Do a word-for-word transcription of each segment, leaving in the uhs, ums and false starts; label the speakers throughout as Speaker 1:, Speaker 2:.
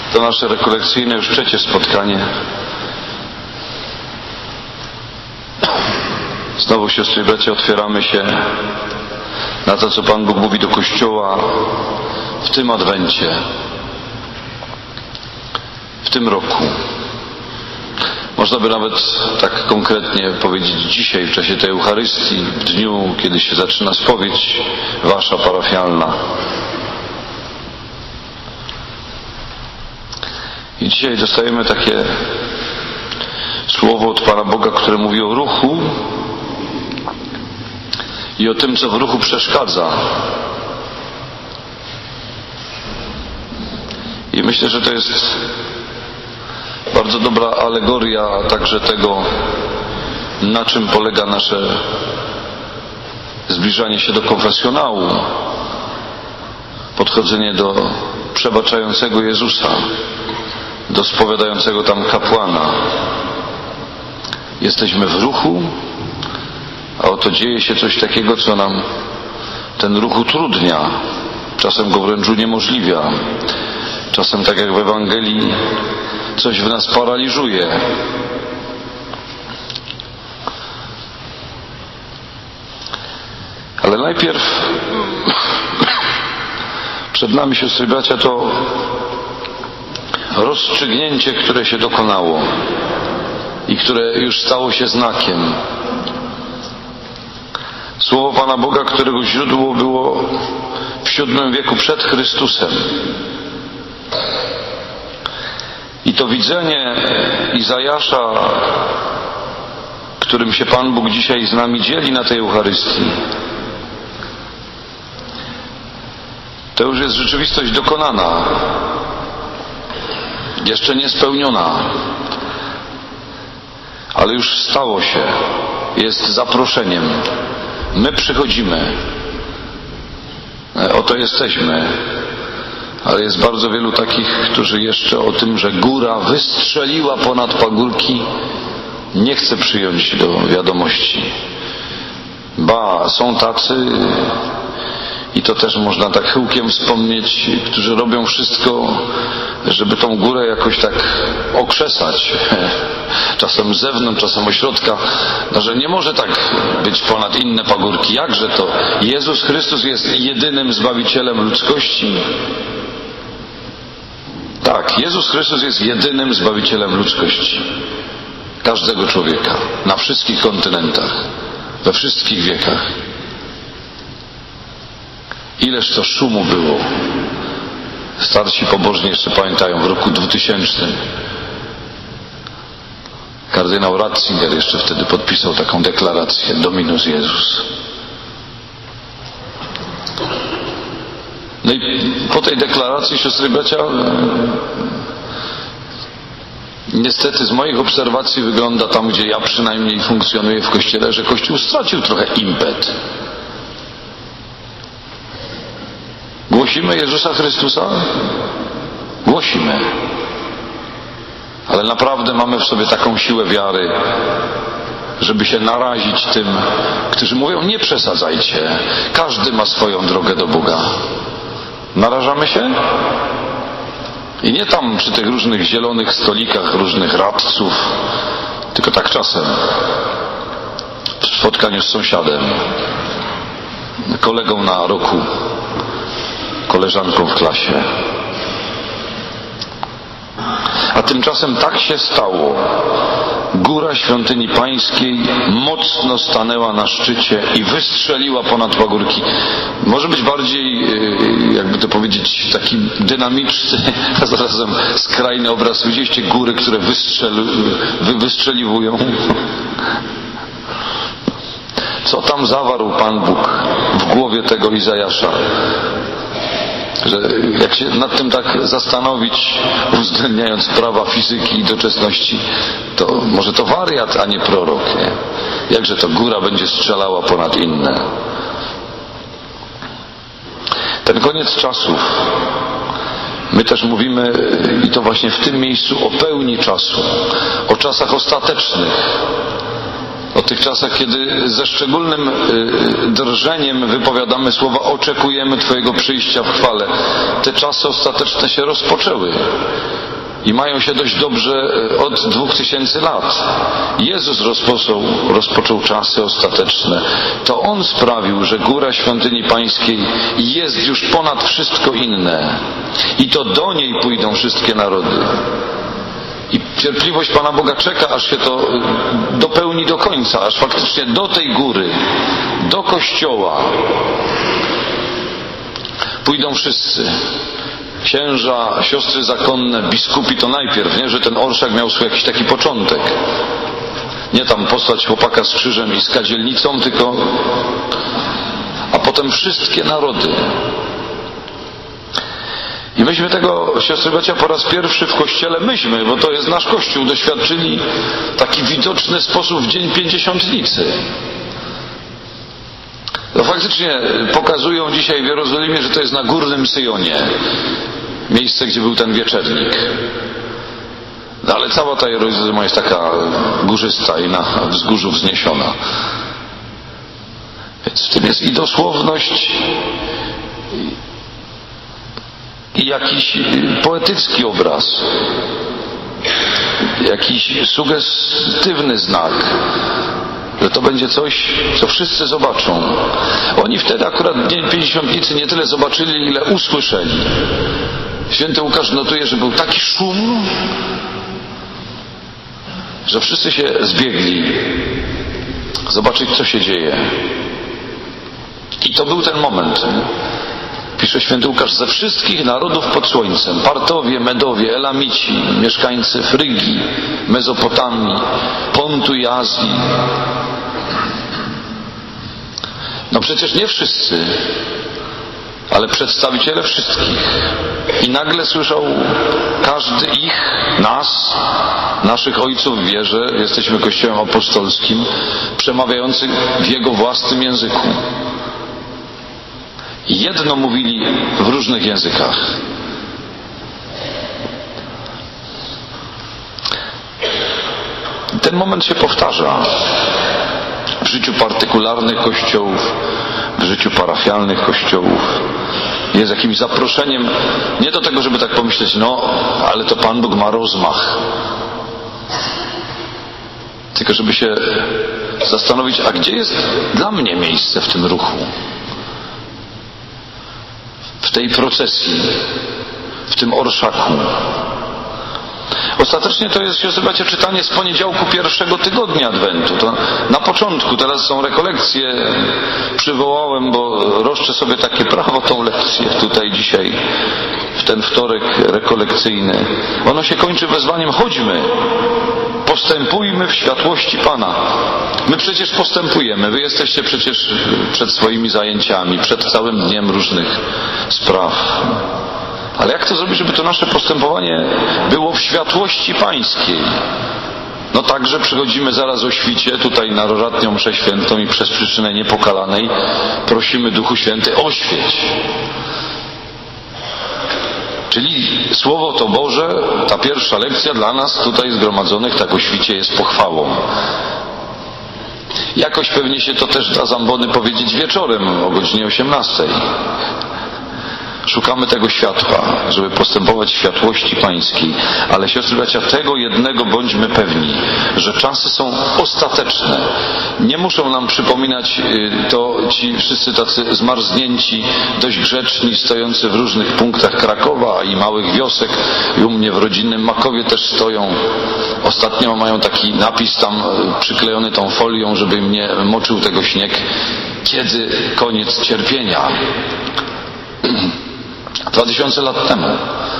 Speaker 1: To nasze rekolekcyjne już trzecie spotkanie. Znowu, siostry i bracia, otwieramy się na to, co Pan Bóg mówi do Kościoła w tym Adwencie, w tym roku. Można by nawet tak konkretnie powiedzieć dzisiaj, w czasie tej Eucharystii, w dniu, kiedy się zaczyna spowiedź wasza parafialna. I dzisiaj dostajemy takie słowo od Pana Boga, które mówi o ruchu i o tym, co w ruchu przeszkadza. I myślę, że to jest bardzo dobra alegoria także tego, na czym polega nasze zbliżanie się do konfesjonału, podchodzenie do przebaczającego Jezusa, do spowiadającego tam kapłana. Jesteśmy w ruchu, a oto dzieje się coś takiego, co nam ten ruch utrudnia, czasem go wręcz uniemożliwia, czasem, tak jak w Ewangelii, coś w nas paraliżuje. Ale najpierw przed nami, siostry i bracia, to rozstrzygnięcie, które się dokonało i które już stało się znakiem. Słowo Pana Boga, którego źródło było w siódmym wieku przed Chrystusem. I to widzenie Izajasza, którym się Pan Bóg dzisiaj z nami dzieli na tej Eucharystii, to już jest rzeczywistość dokonana, jeszcze niespełniona, ale już stało się, jest zaproszeniem. My przychodzimy, oto jesteśmy, ale jest bardzo wielu takich, którzy jeszcze o tym, że góra wystrzeliła ponad pagórki, nie chce przyjąć do wiadomości. Ba, są tacy, i to też można tak chyłkiem wspomnieć, którzy robią wszystko, żeby tą górę jakoś tak okrzesać. Czasem z zewnątrz, czasem ośrodka, no, że nie może tak być ponad inne pagórki. Jakże to? Jezus Chrystus jest jedynym Zbawicielem ludzkości? Tak, Jezus Chrystus jest jedynym Zbawicielem ludzkości. Każdego człowieka. Na wszystkich kontynentach. We wszystkich wiekach. Ileż to szumu było. Starsi pobożni jeszcze pamiętają, w roku dwutysięcznym kardynał Ratzinger jeszcze wtedy podpisał taką deklarację: Dominus Jezus. No i po tej deklaracji, siostry i bracia, niestety z moich obserwacji wygląda tam, gdzie ja przynajmniej funkcjonuję w Kościele, że Kościół stracił trochę impet. Głosimy Jezusa Chrystusa? Głosimy. Ale naprawdę mamy w sobie taką siłę wiary, żeby się narazić tym, którzy mówią: nie przesadzajcie, każdy ma swoją drogę do Boga. Narażamy się? I nie tam przy tych różnych zielonych stolikach różnych radców, tylko tak czasem w spotkaniu z sąsiadem, kolegą na roku, koleżanką w klasie. A tymczasem tak się stało. Góra Świątyni Pańskiej mocno stanęła na szczycie i wystrzeliła ponad pagórki. Może być bardziej, jakby to powiedzieć, taki dynamiczny, a zarazem skrajny obraz. Widzieliście góry, które wystrzeli, wy, wystrzeliwują? Co tam zawarł Pan Bóg w głowie tego Izajasza? Że jak się nad tym tak zastanowić, uwzględniając prawa fizyki i doczesności, to może to wariat, a nie prorok, nie? Jakże to góra będzie strzelała ponad inne? Ten koniec czasów. My też mówimy, i to właśnie w tym miejscu, o pełni czasu, o czasach ostatecznych. O tych czasach, kiedy ze szczególnym drżeniem wypowiadamy słowa: oczekujemy Twojego przyjścia w chwale. Te czasy ostateczne się rozpoczęły. i mają się dość dobrze od dwóch tysięcy lat. Jezus rozpoczął, rozpoczął czasy ostateczne. To On sprawił, że góra świątyni pańskiej jest już ponad wszystko inne i to do niej pójdą wszystkie narody. I cierpliwość Pana Boga czeka, aż się to dopełni do końca, aż faktycznie do tej góry, do Kościoła pójdą wszyscy. Księża, siostry zakonne, biskupi to najpierw, nie? Że ten orszak miał swój jakiś taki początek. Nie tam posłać chłopaka z krzyżem i z kadzielnicą, tylko a potem wszystkie narody. I myśmy tego, siostry bracia, po raz pierwszy w Kościele, myśmy, bo to jest nasz Kościół, doświadczyli w taki widoczny sposób w Dzień Pięćdziesiątnicy. No faktycznie pokazują dzisiaj w Jerozolimie, że to jest na Górnym Syjonie, miejsce, gdzie był ten wieczernik. No ale cała ta Jerozolima jest taka górzysta i na wzgórzu wzniesiona. Więc w tym jest i dosłowność, i jakiś poetycki obraz, jakiś sugestywny znak, że to będzie coś, co wszyscy zobaczą. Oni wtedy akurat w Dzień Pięćdziesiątnicy nie tyle zobaczyli, ile usłyszeli. Święty Łukasz notuje, że był taki szum, że wszyscy się zbiegli zobaczyć, co się dzieje. I to był ten moment. Pisze święty Łukasz, ze wszystkich narodów pod słońcem, Partowie, Medowie, Elamici, mieszkańcy Frygii, Mezopotamii, Pontu i Azji. No przecież nie wszyscy, ale przedstawiciele wszystkich. I nagle słyszał każdy ich, nas, naszych ojców w wierze, jesteśmy Kościołem apostolskim, przemawiający w Jego własnym języku. Jedno mówili w różnych językach. Ten moment się powtarza w życiu partykularnych kościołów, w życiu parafialnych kościołów. Jest jakimś zaproszeniem nie do tego, żeby tak pomyśleć, no, ale to Pan Bóg ma rozmach. Tylko żeby się zastanowić, a gdzie jest dla mnie miejsce w tym ruchu? W tej procesji, w tym orszaku. Ostatecznie to jest, siostry bracia, czytanie z poniedziałku pierwszego tygodnia Adwentu. To na początku, teraz są rekolekcje, przywołałem, bo roszczę sobie takie prawo, tą lekcję tutaj dzisiaj, w ten wtorek rekolekcyjny. Ono się kończy wezwaniem: chodźmy, postępujmy w światłości Pana. My przecież postępujemy, wy jesteście przecież przed swoimi zajęciami, przed całym dniem różnych spraw. Ale jak to zrobić, żeby to nasze postępowanie było w światłości pańskiej? No tak, że przychodzimy zaraz o świcie, tutaj na rożatnią mszę świętą i przez przyczynę niepokalanej prosimy Duchu Święty: oświeć. Czyli Słowo to Boże, ta pierwsza lekcja dla nas tutaj zgromadzonych tak o świcie jest pochwałą. Jakoś pewnie się to też da z ambony powiedzieć wieczorem o godzinie osiemnastej. Szukamy tego światła, żeby postępować w światłości pańskiej. Ale siostry bracia, tego jednego bądźmy pewni, że czasy są ostateczne. Nie muszą nam przypominać to ci wszyscy tacy zmarznięci, dość grzeczni, stojący w różnych punktach Krakowa i małych wiosek. I u mnie w rodzinnym Makowie też stoją. Ostatnio mają taki napis tam przyklejony tą folią, żeby mnie moczył tego śnieg. Kiedy koniec cierpienia? Dwa tysiące lat temu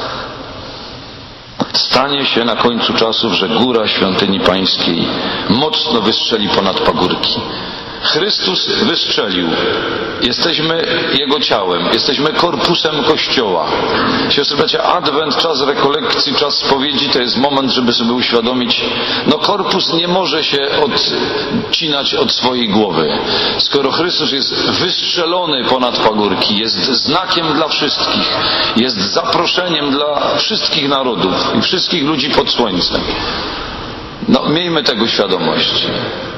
Speaker 1: stanie się na końcu czasów, że góra świątyni pańskiej mocno wystrzeli ponad pagórki. Chrystus wystrzelił. Jesteśmy Jego ciałem, jesteśmy korpusem Kościoła. Siostry bracia, Adwent, czas rekolekcji, czas spowiedzi to jest moment, żeby sobie uświadomić, no korpus nie może się odcinać od swojej głowy. Skoro Chrystus jest wystrzelony ponad pagórki, jest znakiem dla wszystkich, jest zaproszeniem dla wszystkich narodów i wszystkich ludzi pod słońcem. No miejmy tego świadomość.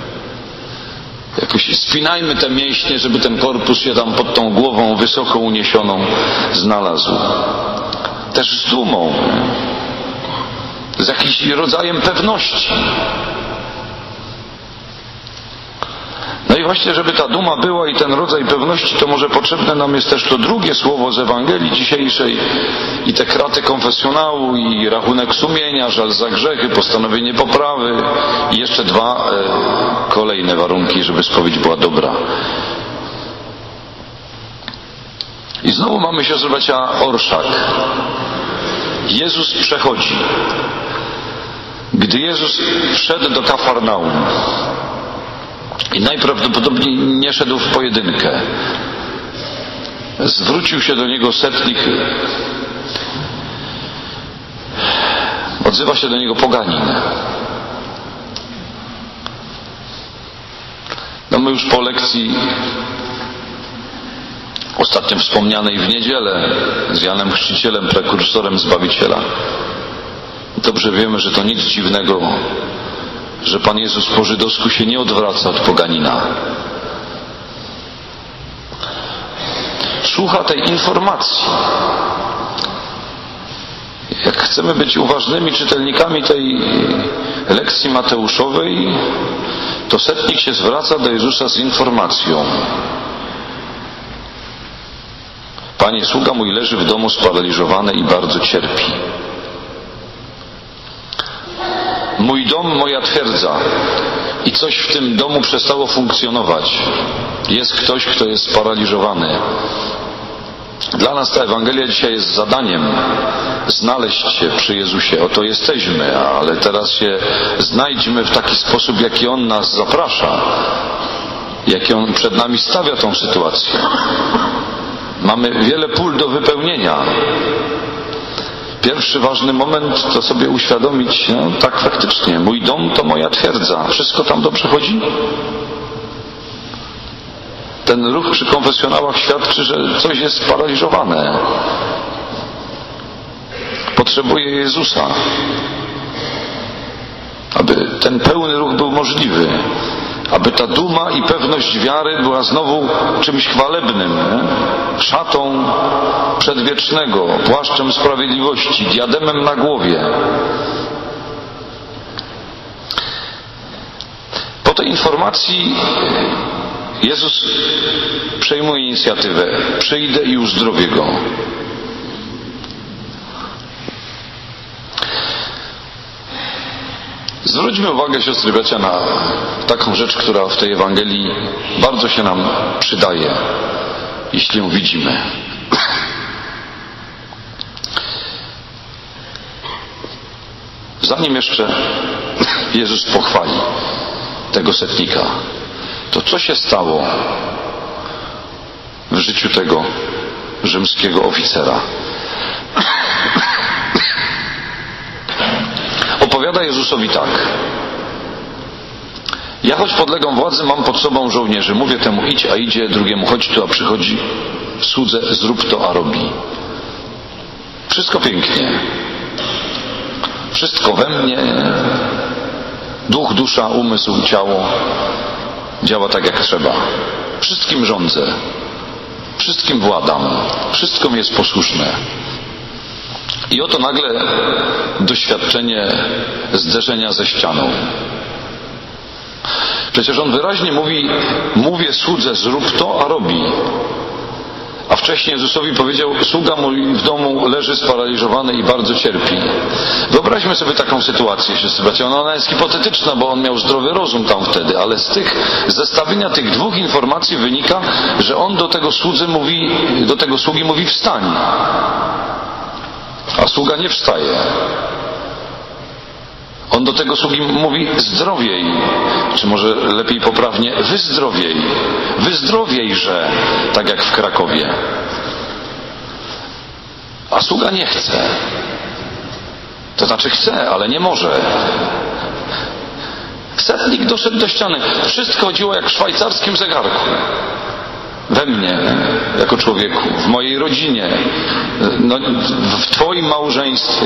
Speaker 1: Jakoś spinajmy te mięśnie, żeby ten korpus się tam pod tą głową wysoko uniesioną znalazł. Też z dumą. z jakimś rodzajem pewności. No i właśnie, żeby ta duma była i ten rodzaj pewności, to może potrzebne nam jest też to drugie słowo z Ewangelii dzisiejszej i te kraty konfesjonału i rachunek sumienia, żal za grzechy, postanowienie poprawy i jeszcze dwa e, kolejne warunki, żeby spowiedź była dobra. I znowu mamy, siostry bracia, orszak. Jezus przechodzi. Gdy Jezus wszedł do Kafarnaum i najprawdopodobniej nie szedł w pojedynkę, zwrócił się do niego setnik, odzywa się do niego poganin. No my już po lekcji ostatnio wspomnianej w niedzielę z Janem Chrzcicielem, prekursorem Zbawiciela, dobrze wiemy, że to nic dziwnego, że Pan Jezus po żydowsku się nie odwraca od poganina. Słucha tej informacji. Jak chcemy być uważnymi czytelnikami tej lekcji mateuszowej, to setnik się zwraca do Jezusa z informacją. Panie, sługa mój leży w domu sparaliżowany i bardzo cierpi. Mój dom, moja twierdza. I coś w tym domu przestało funkcjonować. Jest ktoś, kto jest sparaliżowany. Dla nas ta Ewangelia dzisiaj jest zadaniem znaleźć się przy Jezusie. Oto jesteśmy, ale teraz się znajdźmy w taki sposób, jaki On nas zaprasza, jaki On przed nami stawia tą sytuację. Mamy wiele pól do wypełnienia. Pierwszy ważny moment to sobie uświadomić, no tak faktycznie, mój dom to moja twierdza. Wszystko tam dobrze chodzi? Ten ruch przy konfesjonałach świadczy, że coś jest sparaliżowane. Potrzebuje Jezusa, aby ten pełny ruch był możliwy. Aby ta duma i pewność wiary była znowu czymś chwalebnym, nie? Szatą przedwiecznego, płaszczem sprawiedliwości, diademem na głowie. Po tej informacji Jezus przejmuje inicjatywę. Przyjdę i uzdrowię go. Zwróćmy uwagę, siostry bracia, na taką rzecz, która w tej Ewangelii bardzo się nam przydaje, jeśli ją widzimy. Zanim jeszcze Jezus pochwali tego setnika, to co się stało w życiu tego rzymskiego oficera? Opowiada Jezusowi tak. Ja choć podlegam władzy, mam pod sobą żołnierzy. Mówię temu idź, a idzie, drugiemu chodź tu, a przychodzi. Słudze, zrób to, a robi. Wszystko pięknie. Wszystko we mnie. Duch, dusza, umysł, ciało działa tak jak trzeba. Wszystkim rządzę. Wszystkim władam. Wszystko mi jest posłuszne. I oto nagle doświadczenie zderzenia ze ścianą. Przecież on wyraźnie mówi, mówię słudze, zrób to, a robi. A wcześniej Jezusowi powiedział, sługa mój w domu leży sparaliżowany i bardzo cierpi. Wyobraźmy sobie taką sytuację, siostry bracia. Ona jest hipotetyczna, bo on miał zdrowy rozum tam wtedy, ale z tych zestawienia tych dwóch informacji wynika, że on do tego słudzy mówi, do tego sługi mówi wstań. A sługa nie wstaje. On do tego sługi mówi zdrowiej, czy może lepiej poprawnie wyzdrowiej. Wyzdrowiejże, tak jak w Krakowie. A sługa nie chce. To znaczy chce, ale nie może. Setnik doszedł do ściany. Wszystko chodziło jak w szwajcarskim zegarku. We mnie, jako człowieku, w mojej rodzinie, no, w twoim małżeństwie,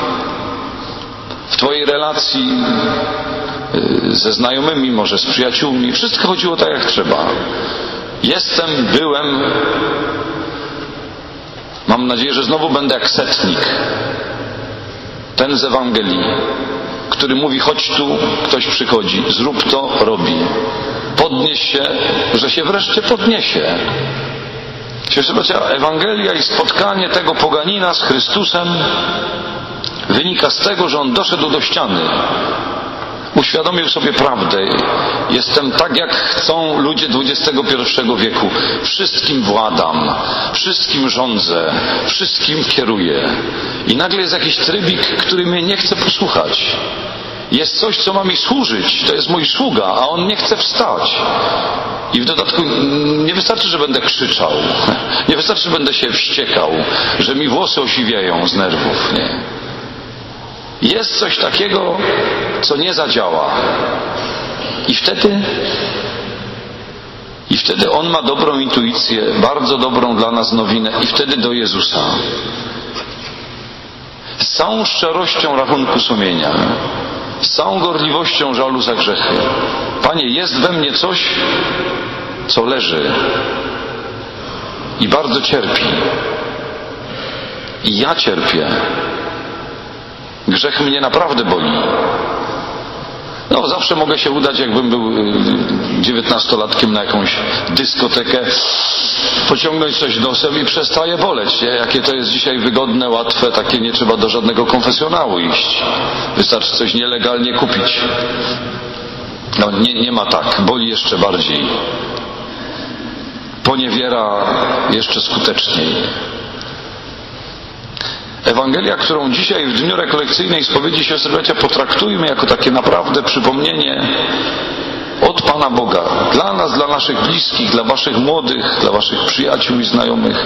Speaker 1: w twojej relacji ze znajomymi, może z przyjaciółmi. Wszystko chodziło tak jak trzeba. Jestem, byłem. Mam nadzieję, że znowu będę jak setnik. ten z Ewangelii, który mówi: chodź tu, ktoś przychodzi, zrób to, robi. Podnieś się, że się wreszcie podniesie. Siostry, bracia, Ewangelia i spotkanie tego poganina z Chrystusem wynika z tego, że on doszedł do ściany. Uświadomił sobie prawdę. Jestem tak, jak chcą ludzie dwudziestego pierwszego wieku. Wszystkim władam, wszystkim rządzę, wszystkim kieruję. I nagle jest jakiś trybik, który mnie nie chce posłuchać. Jest coś, co ma mi służyć. To jest mój sługa, a on nie chce wstać. I w dodatku nie wystarczy, że będę krzyczał. Nie wystarczy, że będę się wściekał, że mi włosy osiwiają z nerwów. Nie. Jest coś takiego, co nie zadziała. I wtedy i wtedy on ma dobrą intuicję, bardzo dobrą dla nas nowinę, i wtedy do Jezusa. Z całą szczerością rachunku sumienia, z całą gorliwością żalu za grzechy. Panie, jest we mnie coś, co leży i bardzo cierpi. I ja cierpię. Grzech mnie naprawdę boli. No, zawsze mogę się udać, jakbym był dziewiętnastolatkiem, na jakąś dyskotekę, pociągnąć coś nosem i przestaje boleć. Nie? Jakie to jest dzisiaj wygodne, łatwe, takie nie trzeba do żadnego konfesjonału iść. Wystarczy coś nielegalnie kupić. No, nie, nie ma tak. Boli jeszcze bardziej. Poniewiera jeszcze skuteczniej. Ewangelia, którą dzisiaj w dniu rekolekcyjnej spowiedzi siostry bracia potraktujmy jako takie naprawdę przypomnienie od Pana Boga. Dla nas, dla naszych bliskich, dla waszych młodych, dla waszych przyjaciół i znajomych.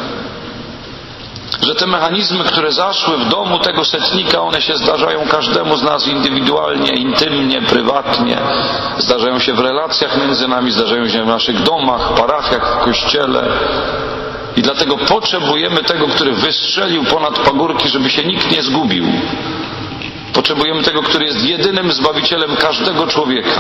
Speaker 1: Że te mechanizmy, które zaszły w domu tego setnika, one się zdarzają każdemu z nas indywidualnie, intymnie, prywatnie. Zdarzają się w relacjach między nami, zdarzają się w naszych domach, parafiach, w kościele. I dlatego potrzebujemy tego, który wystrzelił ponad pagórki, żeby się nikt nie zgubił. Potrzebujemy tego, który jest jedynym Zbawicielem każdego człowieka.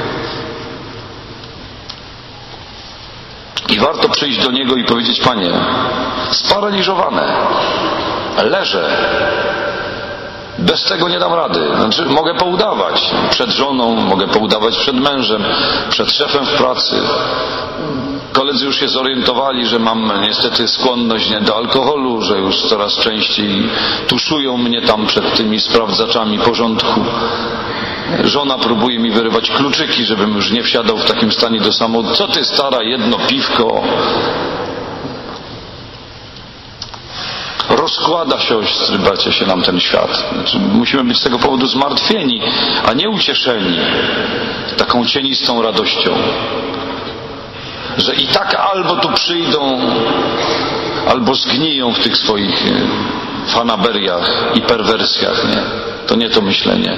Speaker 1: I warto przyjść do Niego i powiedzieć: Panie, sparaliżowane, leżę, bez tego nie dam rady. Znaczy, mogę poudawać przed żoną, mogę poudawać przed mężem, przed szefem w pracy. Koledzy już się zorientowali, że mam niestety skłonność nie do alkoholu, że już coraz częściej tuszują mnie tam przed tymi sprawdzaczami porządku. Żona próbuje mi wyrywać kluczyki, żebym już nie wsiadał w takim stanie do samochodu. Co ty, stara, jedno piwko? Rozkłada się, siostry, bracia, się nam ten świat. Znaczy, musimy być z tego powodu zmartwieni, a nie ucieszeni taką cienistą radością. Że i tak albo tu przyjdą, albo zgniją w tych swoich fanaberiach i perwersjach. Nie? To nie to myślenie.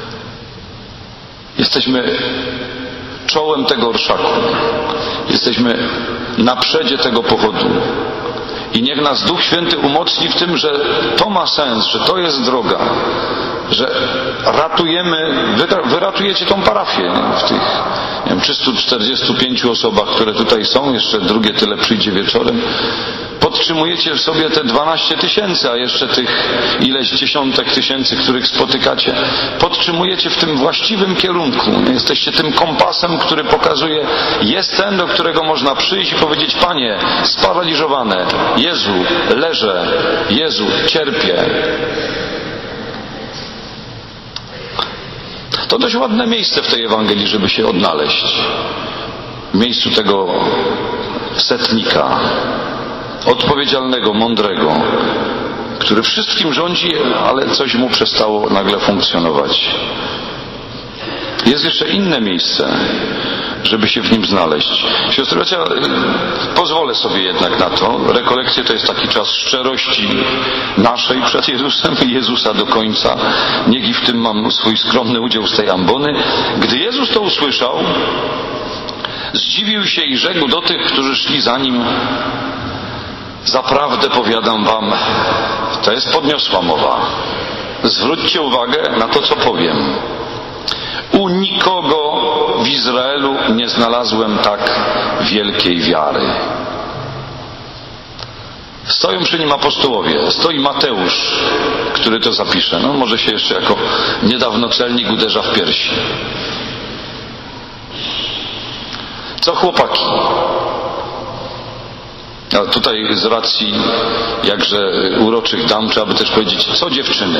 Speaker 1: Jesteśmy czołem tego orszaku. Jesteśmy na przedzie tego pochodu. I niech nas Duch Święty umocni w tym, że to ma sens, że to jest droga, że ratujemy, wy, wyratujecie tą parafię w tych, nie wiem, trzystu czterdziestu pięciu osobach, które tutaj są, jeszcze drugie tyle przyjdzie wieczorem. Podtrzymujecie w sobie te dwanaście tysięcy, a jeszcze tych ileś dziesiątek tysięcy, których spotykacie. Podtrzymujecie w tym właściwym kierunku. Jesteście tym kompasem, który pokazuje, jest ten, do którego można przyjść i powiedzieć: Panie, sparaliżowane, Jezu, leżę, Jezu, cierpię. To dość ładne miejsce w tej Ewangelii, żeby się odnaleźć. W miejscu tego setnika, odpowiedzialnego, mądrego, który wszystkim rządzi, ale coś mu przestało nagle funkcjonować. Jest jeszcze inne miejsce, żeby się w nim znaleźć. Siostry, bracia, pozwolę sobie jednak na to. Rekolekcje to jest taki czas szczerości naszej przed Jezusem i Jezusa do końca. Niech i w tym mam swój skromny udział z tej ambony. Gdy Jezus to usłyszał, zdziwił się i rzekł do tych, którzy szli za Nim: zaprawdę powiadam wam, to jest podniosła mowa. Zwróćcie uwagę na to, co powiem. U nikogo w Izraelu nie znalazłem tak wielkiej wiary. Stoją przy nim apostołowie, stoi Mateusz, który to zapisze. No może się jeszcze jako niedawno celnik uderza w piersi. Co chłopaki? A tutaj z racji jakże uroczych dam trzeba by też powiedzieć, co dziewczyny?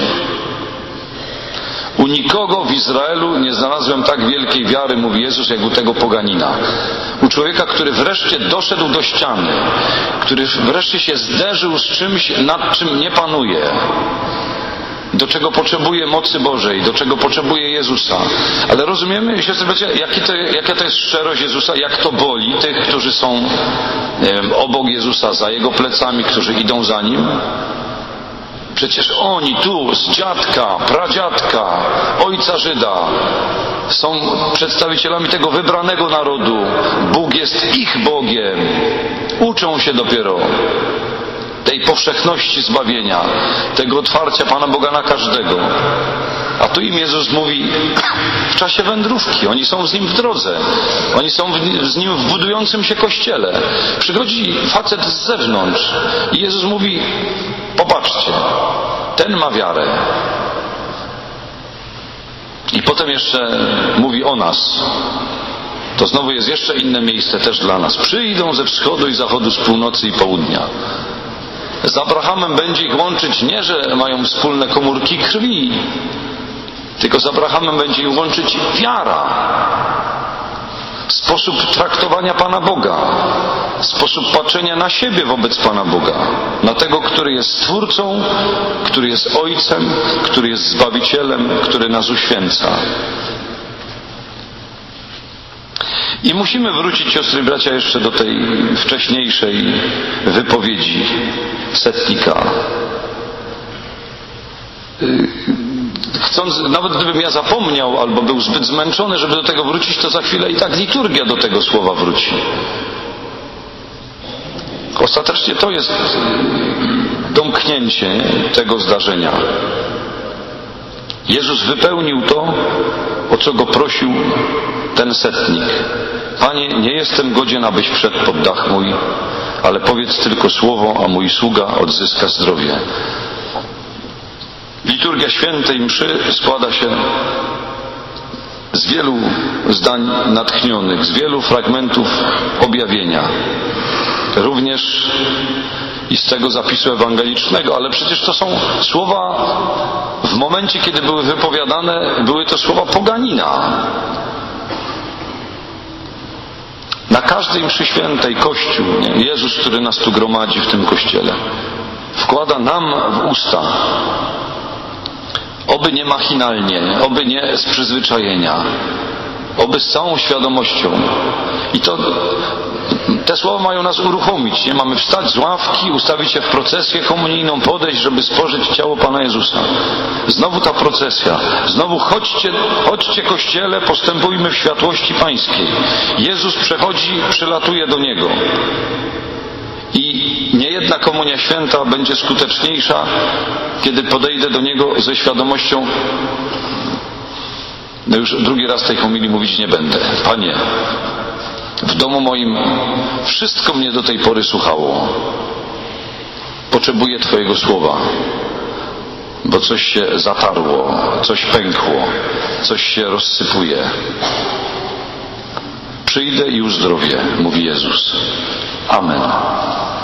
Speaker 1: U nikogo w Izraelu nie znalazłem tak wielkiej wiary, mówi Jezus, jak u tego poganina. U człowieka, który wreszcie doszedł do ściany, który wreszcie się zderzył z czymś, nad czym nie panuje, do czego potrzebuje mocy Bożej, do czego potrzebuje Jezusa. Ale rozumiemy, siostry bracia, jaki to, jaka to jest szczerość Jezusa, jak to boli tych, którzy są nie wiem, obok Jezusa, za Jego plecami, którzy idą za Nim. Przecież oni tu z dziadka, pradziadka, ojca Żyda są przedstawicielami tego wybranego narodu. Bóg jest ich Bogiem. Uczą się dopiero tej powszechności zbawienia, tego otwarcia Pana Boga na każdego. A tu im Jezus mówi w czasie wędrówki. Oni są z Nim w drodze. Oni są z Nim w budującym się kościele. Przychodzi facet z zewnątrz i Jezus mówi: popatrzcie, ten ma wiarę. I potem jeszcze mówi o nas. To znowu jest jeszcze inne miejsce też dla nas. Przyjdą ze wschodu i zachodu, z północy i południa. Z Abrahamem będzie ich łączyć nie, że mają wspólne komórki krwi, tylko z Abrahamem będzie ich łączyć wiara, sposób traktowania Pana Boga, sposób patrzenia na siebie wobec Pana Boga, na tego, który jest Stwórcą, który jest Ojcem, który jest Zbawicielem, który nas uświęca. I musimy wrócić, siostry i bracia, jeszcze do tej wcześniejszej wypowiedzi setnika. Chcąc, nawet gdybym ja zapomniał albo był zbyt zmęczony, żeby do tego wrócić, to za chwilę i tak liturgia do tego słowa wróci. Ostatecznie to jest domknięcie tego zdarzenia. Jezus wypełnił to, o co go prosił ten setnik. Panie, nie jestem godzien, abyś wszedł pod dach mój, ale powiedz tylko słowo, a mój sługa odzyska zdrowie. Liturgia świętej mszy składa się z wielu zdań natchnionych, z wielu fragmentów objawienia. Również i z tego zapisu ewangelicznego, ale przecież to są słowa, w momencie, kiedy były wypowiadane, były to słowa poganina. Na każdej mszy świętej Kościół, nie? Jezus, który nas tu gromadzi w tym Kościele, wkłada nam w usta, oby nie machinalnie, oby nie z przyzwyczajenia, oby z całą świadomością. I to te słowa mają nas uruchomić. Nie mamy wstać z ławki, ustawić się w procesję komunijną, podejść, żeby spożyć ciało Pana Jezusa. Znowu ta procesja. Znowu chodźcie, chodźcie Kościele, postępujmy w światłości Pańskiej. Jezus przechodzi, przylatuje do Niego. I niejedna komunia święta będzie skuteczniejsza, kiedy podejdę do Niego ze świadomością. No już drugi raz tej homilii mówić nie będę. Panie, w domu moim wszystko mnie do tej pory słuchało. Potrzebuję Twojego słowa, bo coś się zatarło, coś pękło, coś się rozsypuje. Przyjdę i uzdrowię, mówi Jezus. Amen.